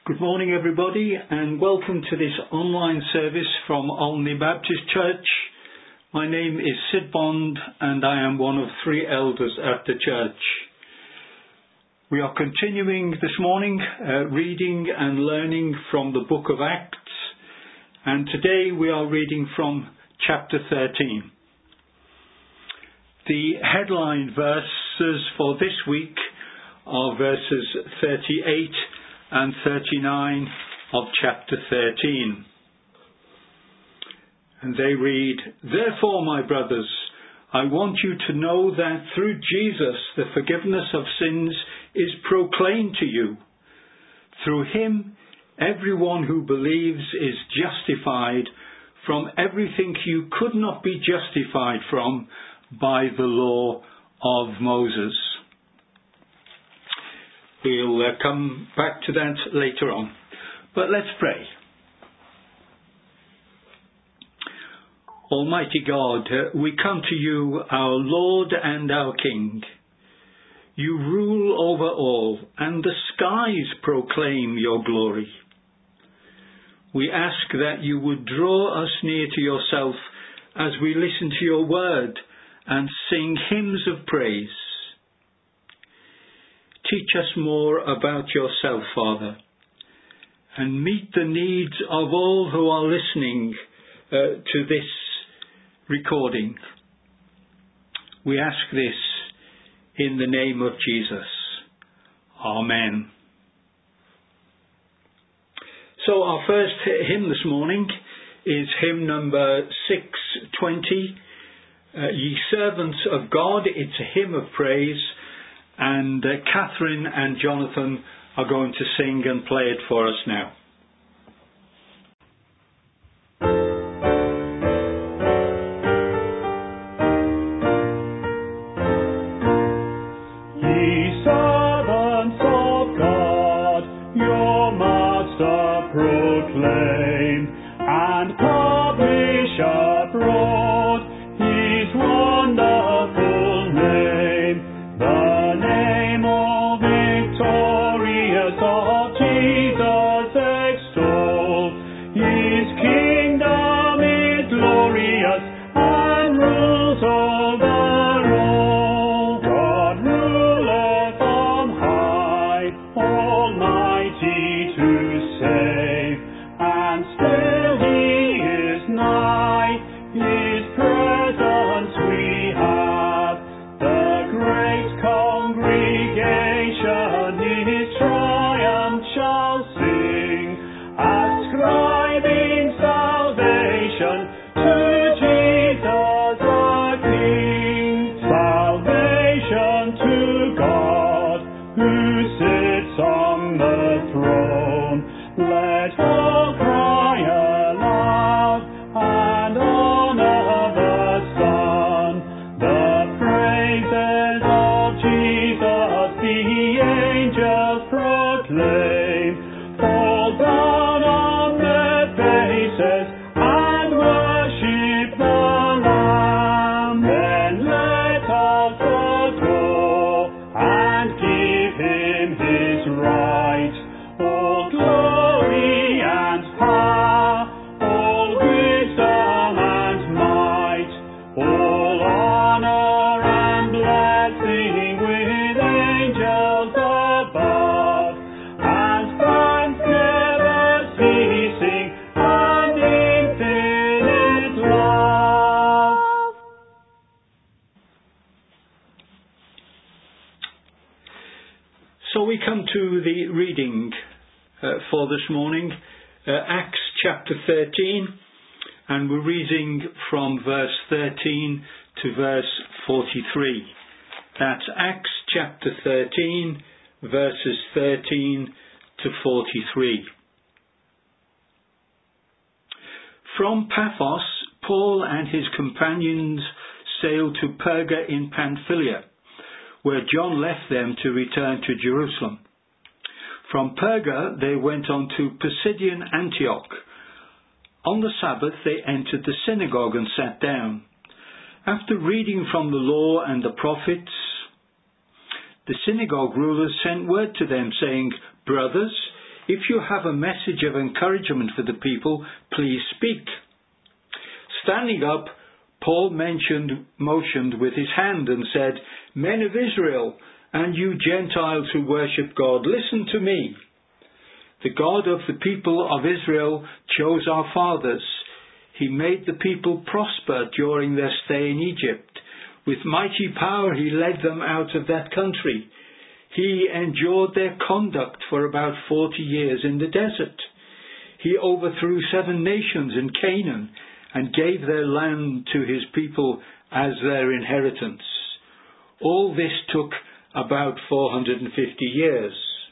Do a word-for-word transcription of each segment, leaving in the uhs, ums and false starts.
Good morning, everybody, and welcome to this online service from Olney Baptist Church. My name is Sid Bond, and I am one of three elders at the church. We are continuing this morning, uh, reading and learning from the book of Acts, and today we are reading from chapter thirteen. The headline verses for this week are verses thirty-eight and thirty-nine of chapter thirteen. And they read, "Therefore, my brothers, I want you to know that through Jesus the forgiveness of sins is proclaimed to you. Through him, everyone who believes is justified from everything you could not be justified from by the law of Moses." We'll uh, come back to that later on. But let's pray. Almighty God, uh, we come to you, our Lord and our King. You rule over all, and the skies proclaim your glory. We ask that you would draw us near to yourself as we listen to your word and sing hymns of praise. Teach us more about yourself, Father, and meet the needs of all who are listening uh, to this recording. We ask this in the name of Jesus. Amen. So our first hymn this morning is hymn number six twenty, uh, Ye Servants of God. It's a hymn of praise. And uh, Catherine and Jonathan are going to sing and play it for us now. Ye servants of God, your Master proclaim, and publish abroad his wonderful name. The of Jesus extol, his kingdom is glorious and rules over all. God ruleth on high, almighty to save, and still he is nigh, his presence we have, the great congregation his triumph shall sing, ascribing salvation to Jesus our King. Salvation to God, who sits on the throne. Let all cry aloud and honor the Son. The praises of Jesus the angels proclaim, fall down on their faces and worship the Lamb. Then let us adore and give him his right. All glory and power, all wisdom and might, all honor and blessing with angels above, and thanks never ceasing, and infinite love. So we come to the reading uh, for this morning, uh, Acts chapter thirteen, and we're reading from verse thirteen to verse forty-three. That's Acts chapter thirteen, verses thirteen to forty-three. From Paphos, Paul and his companions sailed to Perga in Pamphylia, where John left them to return to Jerusalem. From Perga they went on to Pisidian Antioch. On the Sabbath they entered the synagogue and sat down. After reading from the law and the prophets, the synagogue rulers sent word to them, saying, "Brothers, If you have a message of encouragement for the people, please speak." Standing up, Paul mentioned, motioned with his hand and said, "Men of Israel, and you Gentiles who worship God, listen to me. The God of the people of Israel chose our fathers. He made the people prosper during their stay in Egypt. With mighty power he led them out of that country. He endured their conduct for about forty years in the desert. He overthrew seven nations in Canaan and gave their land to his people as their inheritance. All this took about four hundred fifty years.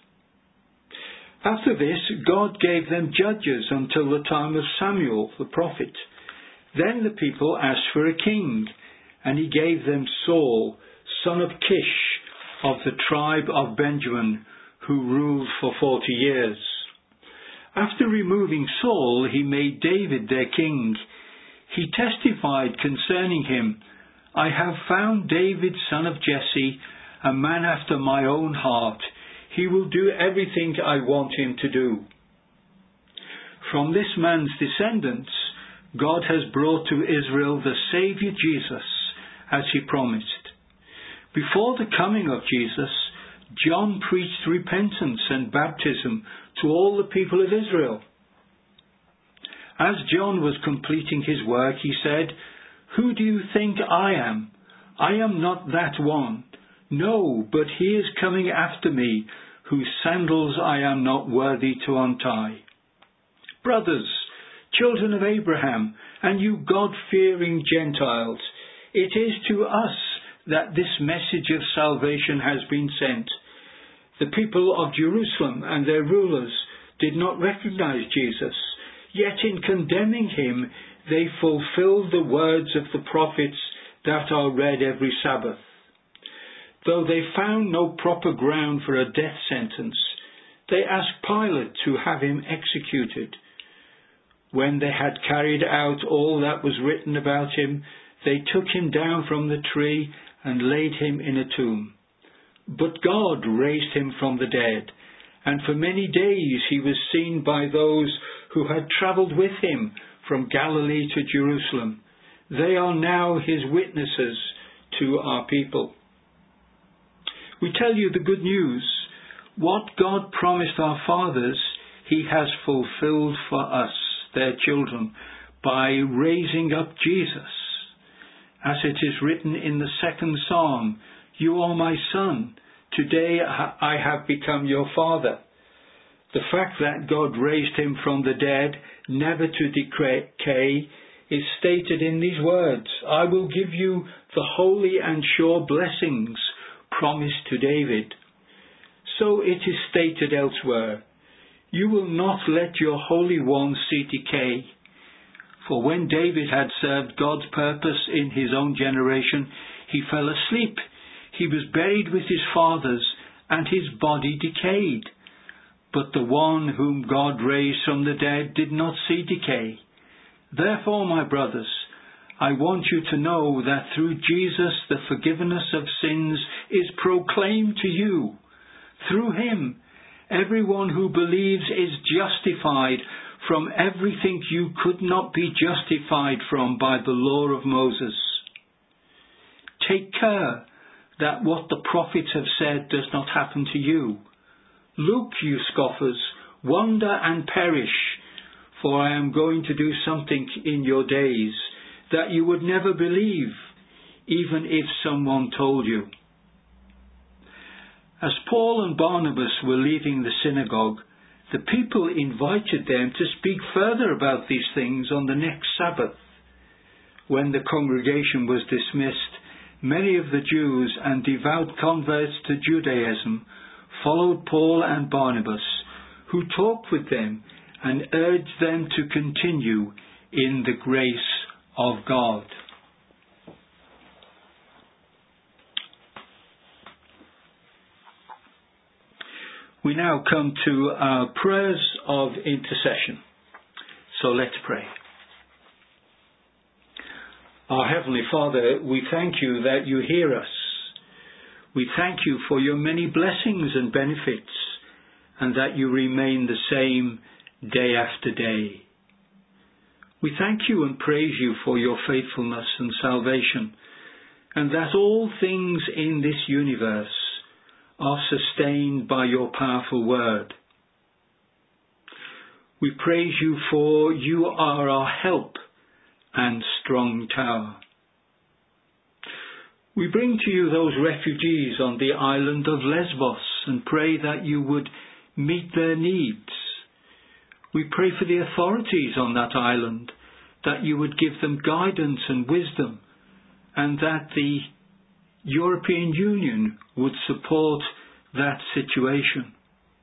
After this, God gave them judges until the time of Samuel the prophet. Then the people asked for a king, and he gave them Saul, son of Kish, of the tribe of Benjamin, who ruled for forty years. After removing Saul, he made David their king. He testified concerning him, "I have found David, son of Jesse, a man after my own heart. He will do everything I want him to do." From this man's descendants, God has brought to Israel the Saviour Jesus, as he promised. Before the coming of Jesus, John preached repentance and baptism to all the people of Israel. As John was completing his work, he said, "Who do you think I am? I am not that one. No, but he is coming after me, whose sandals I am not worthy to untie." Brothers, children of Abraham, and you God-fearing Gentiles, it is to us that this message of salvation has been sent. The people of Jerusalem and their rulers did not recognize Jesus, yet in condemning him, they fulfilled the words of the prophets that are read every Sabbath. Though they found no proper ground for a death sentence, they asked Pilate to have him executed. When they had carried out all that was written about him, they took him down from the tree and laid him in a tomb. But God raised him from the dead, and for many days he was seen by those who had travelled with him from Galilee to Jerusalem. They are now his witnesses to our people. We tell you the good news. What God promised our fathers, he has fulfilled for us, their children, by raising up Jesus. As it is written in the second Psalm, "You are my son. Today I have become your father." The fact that God raised him from the dead, never to decay, is stated in these words, "I will give you the holy and sure blessings promised to David." So it is stated elsewhere, "You will not let your Holy One see decay." For when David had served God's purpose in his own generation, he fell asleep. He was buried with his fathers, and his body decayed. But the one whom God raised from the dead did not see decay. Therefore, my brothers, I want you to know that through Jesus the forgiveness of sins is proclaimed to you. Through him, everyone who believes is justified from everything you could not be justified from by the law of Moses. Take care that what the prophets have said does not happen to you. Look, you scoffers, wonder and perish, for I am going to do something in your days that you would never believe, even if someone told you. As Paul and Barnabas were leaving the synagogue, the people invited them to speak further about these things on the next Sabbath. When the congregation was dismissed, many of the Jews and devout converts to Judaism followed Paul and Barnabas, who talked with them and urged them to continue in the grace of God. We now come to our prayers of intercession. So let's pray. Our Heavenly Father, we thank you that you hear us. We thank you for your many blessings and benefits, and that you remain the same day after day. We thank you and praise you for your faithfulness and salvation, and that all things in this universe are sustained by your powerful word. We praise you for you are our help and strong tower. We bring to you those refugees on the island of Lesbos and pray that you would meet their needs. We pray for the authorities on that island, that you would give them guidance and wisdom, and that the European Union would support that situation.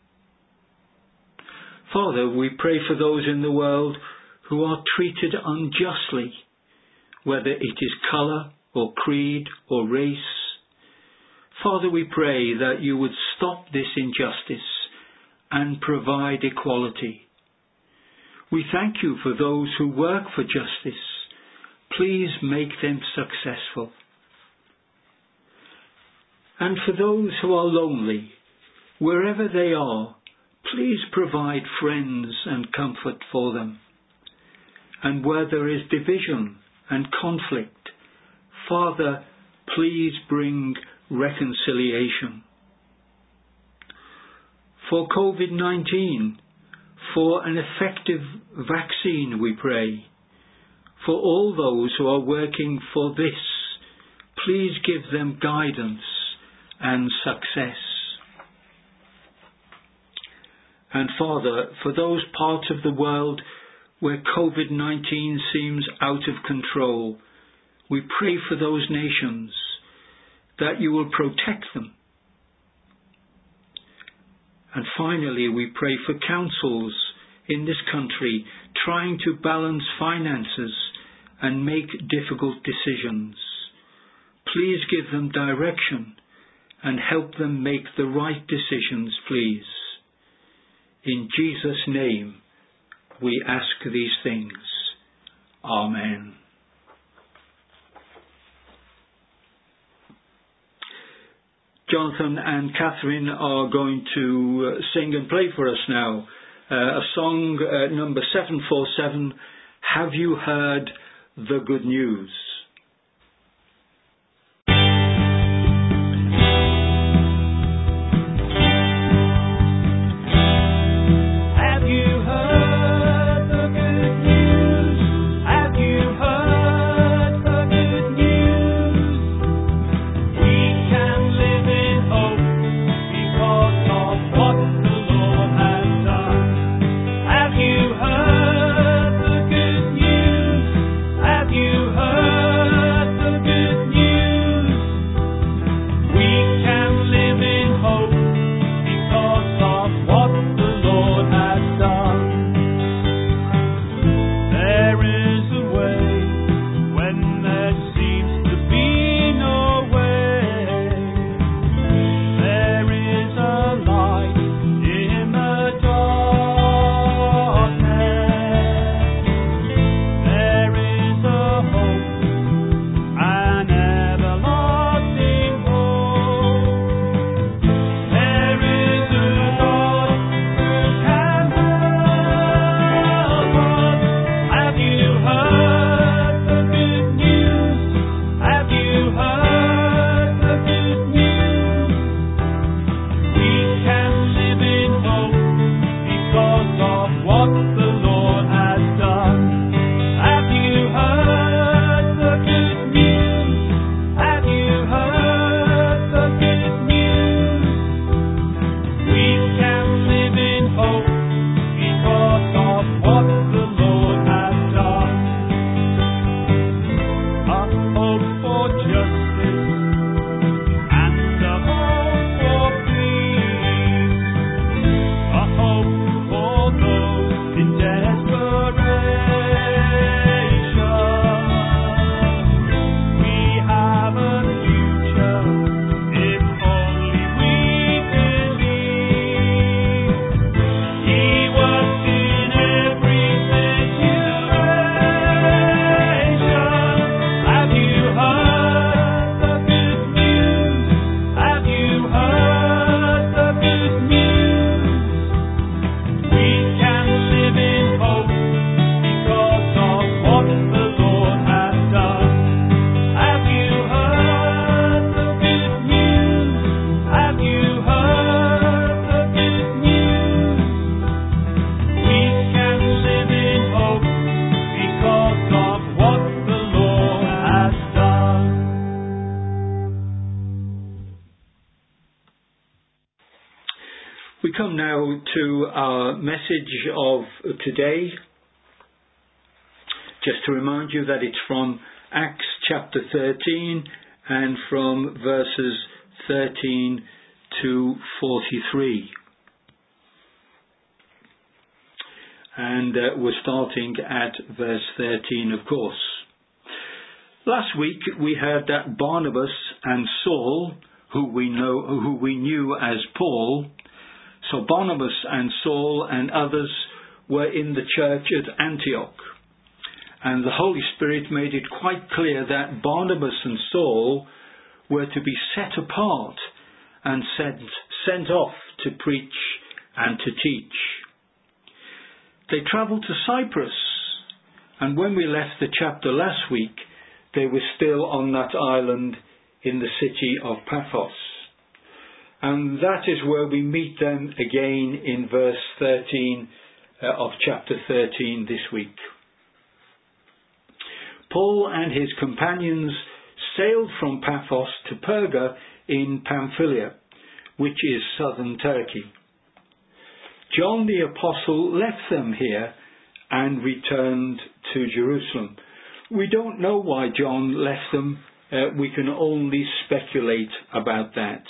Father, we pray for those in the world who are treated unjustly, whether it is colour or creed or race. Father, we pray that you would stop this injustice and provide equality. We thank you for those who work for justice. Please make them successful. And for those who are lonely, wherever they are, please provide friends and comfort for them. And where there is division and conflict, Father, please bring reconciliation. For COVID nineteen, for an effective vaccine, we pray. For all those who are working for this, please give them guidance and success. And Father, for those parts of the world where COVID nineteen seems out of control, we pray for those nations that you will protect them. And finally, we pray for councils in this country trying to balance finances and make difficult decisions. Please give them direction and help them make the right decisions, please. In Jesus' name, we ask these things. Amen. Jonathan and Catherine are going to uh, sing and play for us now. Uh, a song uh, number seven four seven, Have You Heard the Good News? Have you heard? We come now to our message of today. Just to remind you that it's from Acts chapter thirteen and from verses thirteen to forty-three. And uh, we're starting at verse thirteen, of course. Last week we heard that Barnabas and Saul, who we know, who we knew as Paul, so Barnabas and Saul and others were in the church at Antioch. And the Holy Spirit made it quite clear that Barnabas and Saul were to be set apart and sent, sent off to preach and to teach. They travelled to Cyprus, and when we left the chapter last week, they were still on that island in the city of Paphos. And that is where we meet them again in verse thirteen uh, of chapter thirteen this week. Paul and his companions sailed from Paphos to Perga in Pamphylia, which is southern Turkey. John the Apostle left them here and returned to Jerusalem. We don't know why John left them. Uh, we can only speculate about that.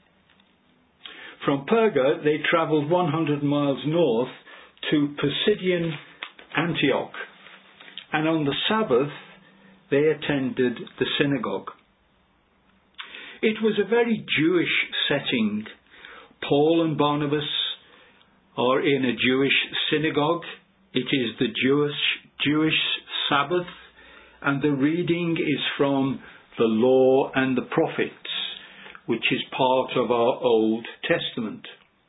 From Perga, they travelled one hundred miles north to Pisidian Antioch, and on the Sabbath they attended the synagogue. It was a very Jewish setting. Paul and Barnabas are in a Jewish synagogue. It is the Jewish, Jewish Sabbath, and the reading is from the Law and the Prophets, which is part of our Old Testament.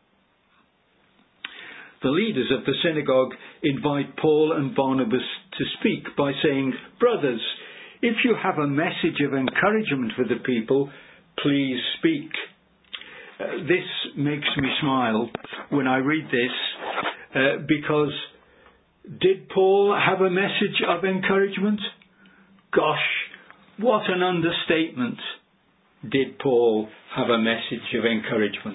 The leaders of the synagogue invite Paul and Barnabas to speak by saying, "Brothers, if you have a message of encouragement for the people, please speak." Uh, this makes me smile when I read this, uh, because did Paul have a message of encouragement? Gosh, what an understatement. Did Paul have a message of encouragement?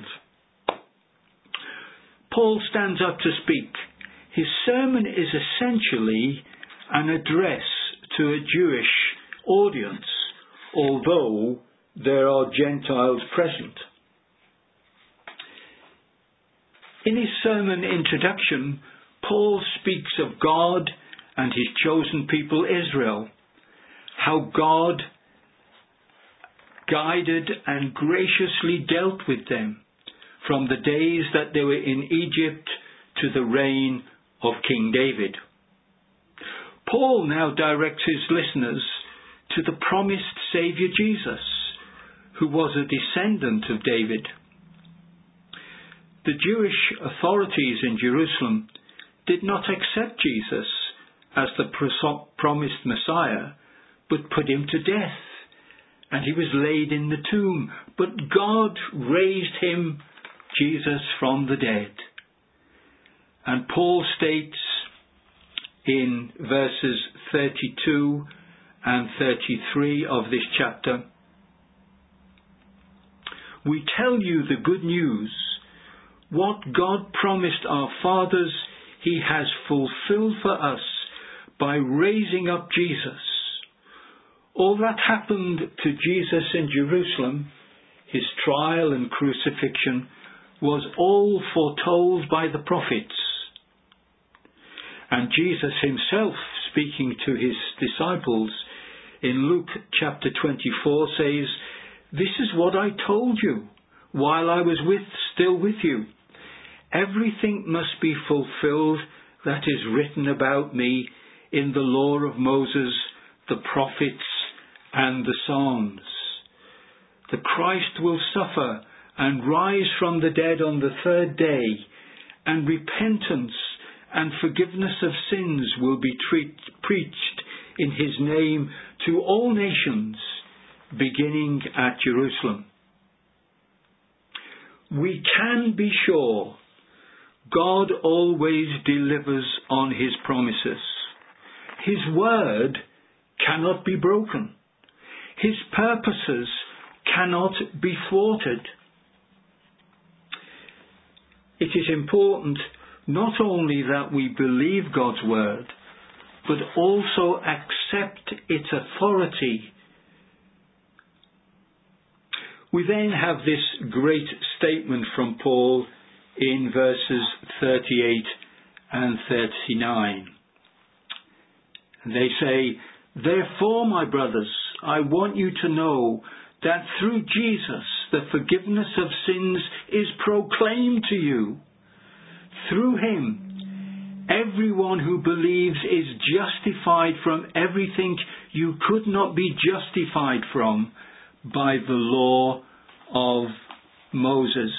Paul stands up to speak. His sermon is essentially an address to a Jewish audience, although there are Gentiles present. In his sermon introduction, Paul speaks of God and his chosen people Israel, how God guided and graciously dealt with them from the days that they were in Egypt to the reign of King David. Paul now directs his listeners to the promised Saviour Jesus, who was a descendant of David. The Jewish authorities in Jerusalem did not accept Jesus as the promised Messiah, but put him to death, and he was laid in the tomb. But God raised him, Jesus, from the dead. And Paul states in verses thirty-two and thirty-three of this chapter, "We tell you the good news. What God promised our fathers, he has fulfilled for us by raising up Jesus." All that happened to Jesus in Jerusalem, his trial and crucifixion, was all foretold by the prophets. And Jesus himself, speaking to his disciples in Luke chapter twenty-four, says, "This is what I told you while I was with, still with you. Everything must be fulfilled that is written about me in the law of Moses, the prophets, and the Psalms. The Christ will suffer and rise from the dead on the third day, and repentance and forgiveness of sins will be treat, preached in his name to all nations, beginning at Jerusalem." We can be sure God always delivers on his promises. His word cannot be broken. His purposes cannot be thwarted. it is important not only that we believe God's word, but also accept its authority. We then have this great statement from Paul in verses thirty-eight and thirty-nine. They say, "Therefore, my brothers, I want you to know that through Jesus the forgiveness of sins is proclaimed to you. Through him, everyone who believes is justified from everything you could not be justified from by the law of Moses."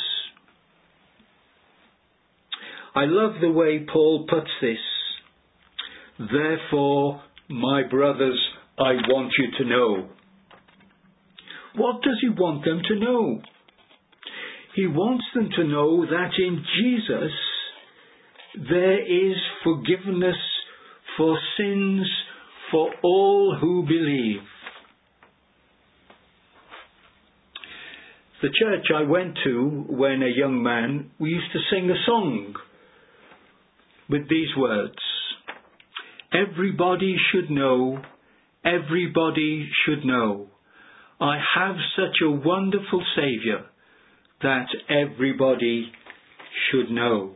I love the way Paul puts this. Therefore, my brothers, I want you to know. What does he want them to know? He wants them to know that in Jesus there is forgiveness for sins for all who believe. The church I went to when a young man, we used to sing a song with these words: "Everybody should know, everybody should know, I have such a wonderful Saviour that everybody should know."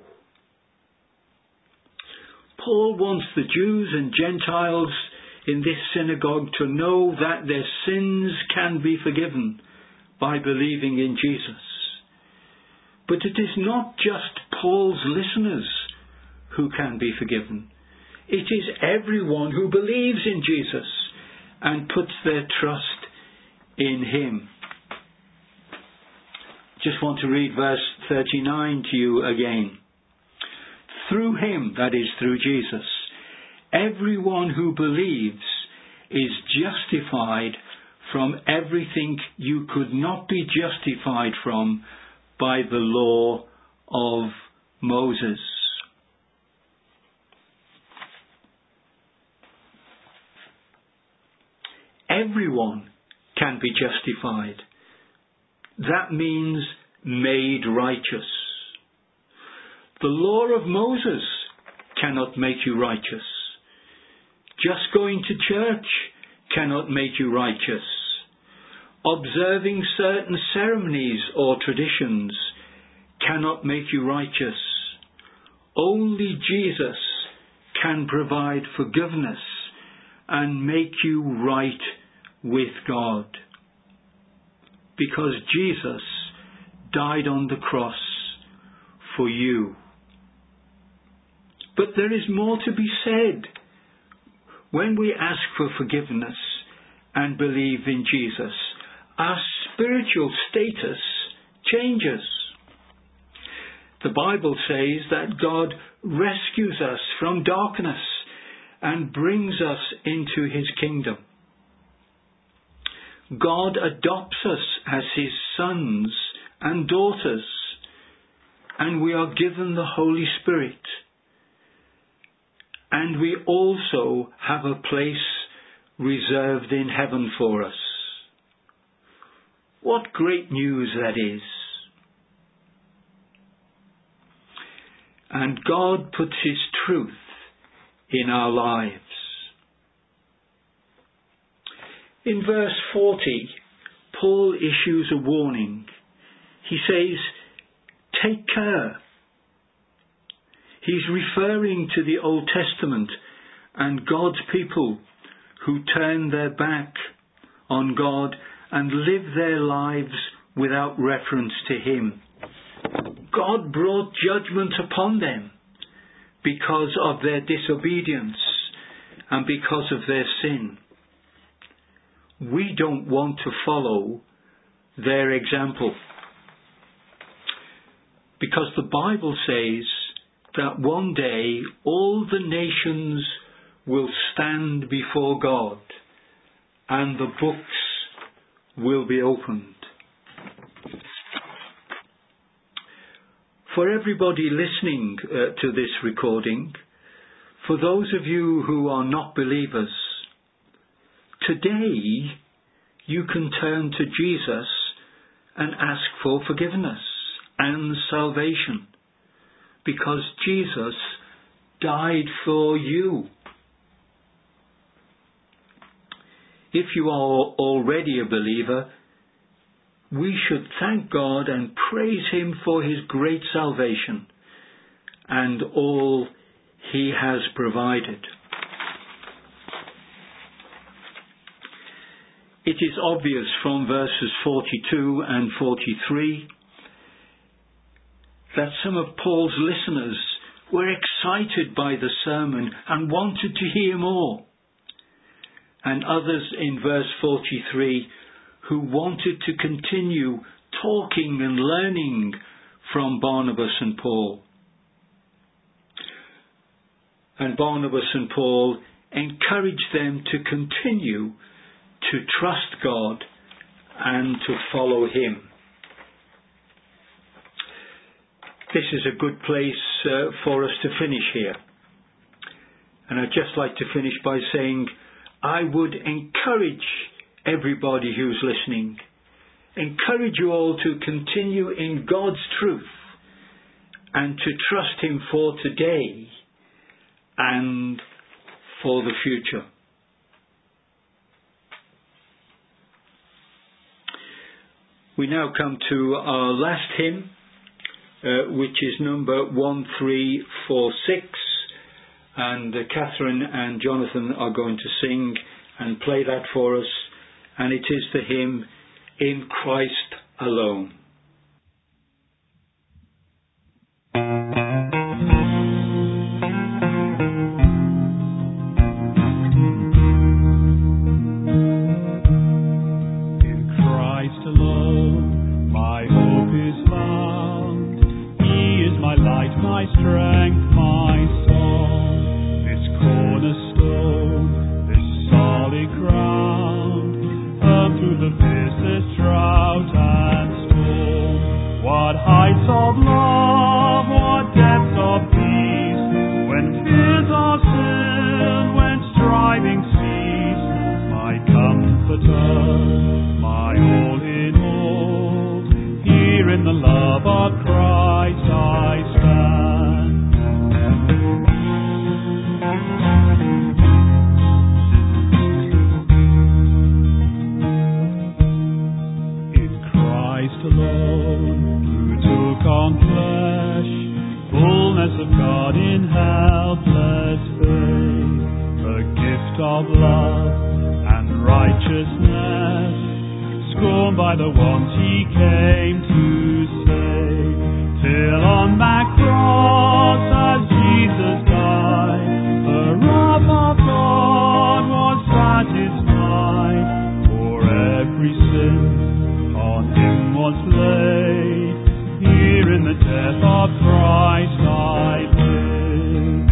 Paul wants the Jews and Gentiles in this synagogue to know that their sins can be forgiven by believing in Jesus. But it is not just Paul's listeners who can be forgiven. It is everyone who believes in Jesus and puts their trust in him. Just want to read verse thirty-nine to you again. Through him, that is through Jesus, everyone who believes is justified from everything you could not be justified from by the law of Moses. Everyone can be justified. That means made righteous. The law of Moses cannot make you righteous. Just going to church cannot make you righteous. Observing certain ceremonies or traditions cannot make you righteous. Only Jesus can provide forgiveness and make you right with God. Because Jesus died on the cross for you. But there is more to be said. When we ask for forgiveness and believe in Jesus, our spiritual status changes. The Bible says that God rescues us from darkness and brings us into his kingdom. God adopts us as his sons and daughters, and we are given the Holy Spirit. And we also have a place reserved in heaven for us. What great news that is. And God puts his truth in our lives. In verse forty, Paul issues a warning. He says, take care. He's referring to the Old Testament and God's people who turn their back on God and live their lives without reference to him. God brought judgment upon them because of their disobedience and because of their sin. We don't want to follow their example, because the Bible says that one day all the nations will stand before God and the books will be opened. For everybody listening uh, to this recording, for those of you who are not believers, today you can turn to Jesus and ask for forgiveness and salvation. because Jesus died for you. If you are already a believer, we should thank God and praise Him for His great salvation and all He has provided. It is obvious from verses forty-two and forty-three that some of Paul's listeners were excited by the sermon and wanted to hear more, and others in verse forty-three who wanted to continue talking and learning from Barnabas and Paul. And Barnabas and Paul encouraged them to continue to trust God and to follow Him. This is a good place uh, for us to finish here. And I'd just like to finish by saying I would encourage everybody who's listening, encourage you all to continue in God's truth and to trust Him for today and for the future. We now come to our last hymn, uh, which is number one three four six, and uh, Catherine and Jonathan are going to sing and play that for us, and it is the hymn In Christ Alone. My strength, my song, this cornerstone, this solid ground, firm through the fiercest drought and storm. What heights of love, what depths of peace, when fears are stilled, when striving cease, my comforter, my all in all, here in the love of Christ I stand. Alone, who took on flesh, fullness of God in helpless faith, the gift of love and righteousness, scorned by the ones He came to save, till on that cross as Jesus died, the wrath of God was satisfied, for every sin on Him was laid, here in the death of Christ I live.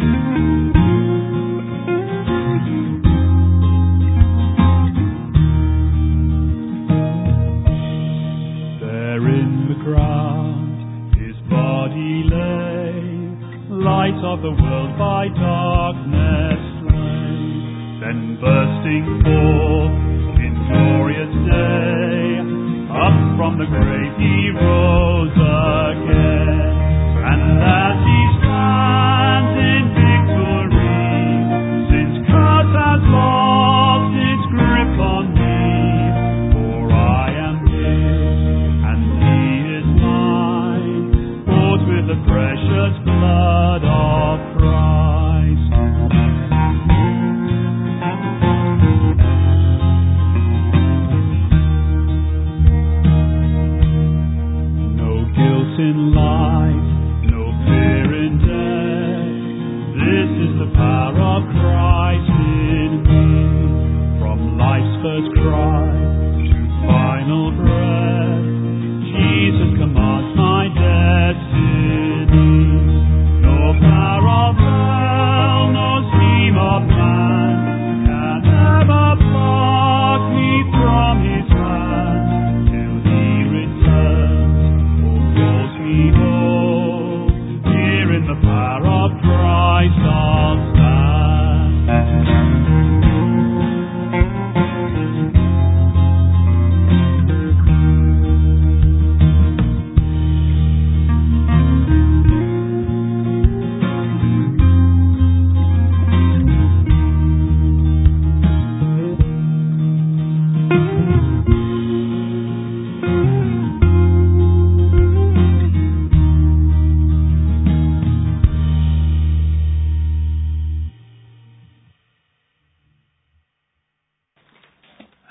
There in the ground His body lay, light of the world by darkness slain, then bursting forth in glorious day, up from the grave He rose again, and as He stands in victory, sin's curse has lost its grip on me, for I am His, and He is mine, bought with the precious blood of Christ. In life, no fear in death, this is the power of Christ in me, from life's first cry to final breath, Jesus commands my destiny, no power of hell, no scheme of man, can ever pluck me from His hand, till He returns. Me home.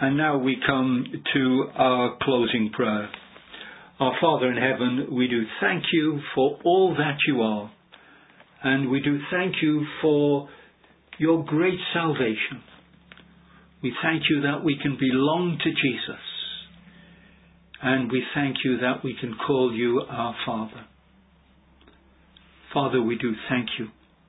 And now we come to our closing prayer. Our Father in heaven, we do thank you for all that you are. And we do thank you for your great salvation. We thank you that we can belong to Jesus. And we thank you that we can call you our Father. Father, we do thank you.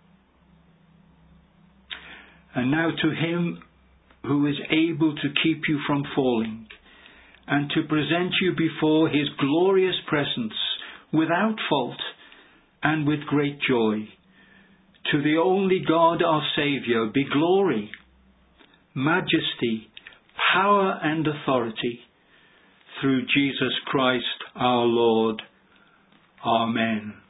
And now to him who is able to keep you from falling and to present you before his glorious presence without fault and with great joy, to the only God our Saviour be glory, majesty, power and authority through Jesus Christ our Lord. Amen.